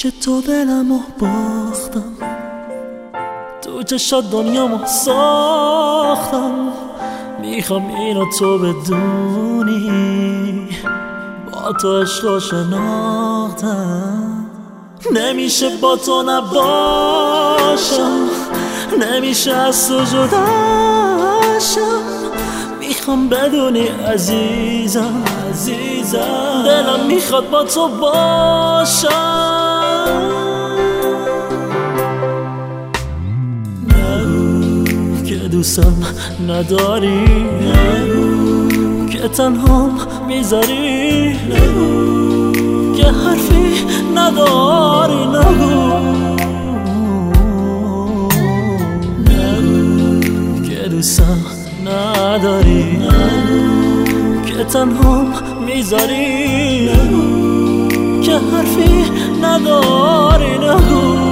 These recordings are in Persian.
پیش تو دلمو باختم، تو چشات دنیامو ساختم. میخوام اینو تو بدونی، با تو عشقو شناختم. نمیشه با تو نباشم، نمیشه از تو جداشم. میخوام بدونی عزیزم، عزیزم، دلم میخواد با تو باشم. نگو که دوستم نداری، نگو که تنهام میذاری، نگو که حرفی نداری، نگو که دوستم نداری، نگو که تنهام میذاری، نگو که حرفی نداری، نگو.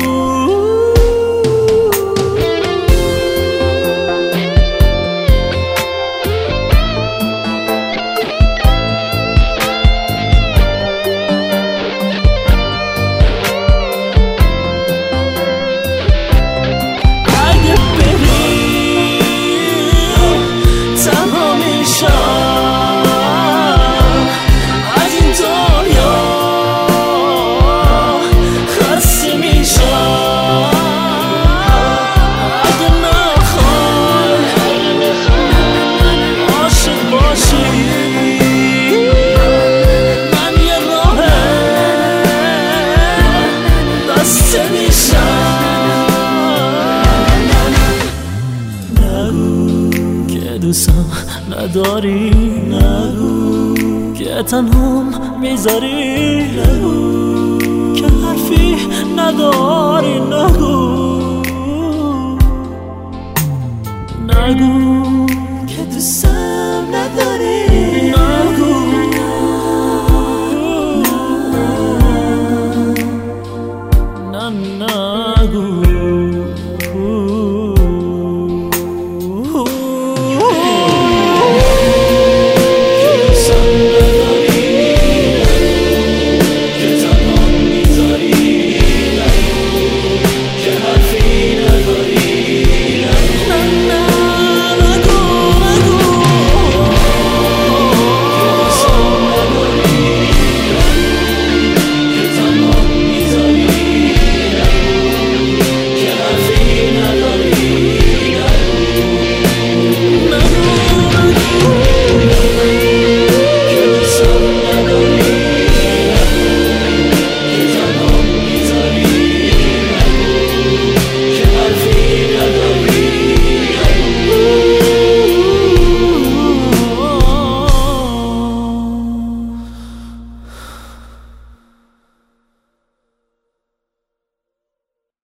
دوستم نداری، نگو که تنهام میذاری، نگو که حرفی نداری، نگو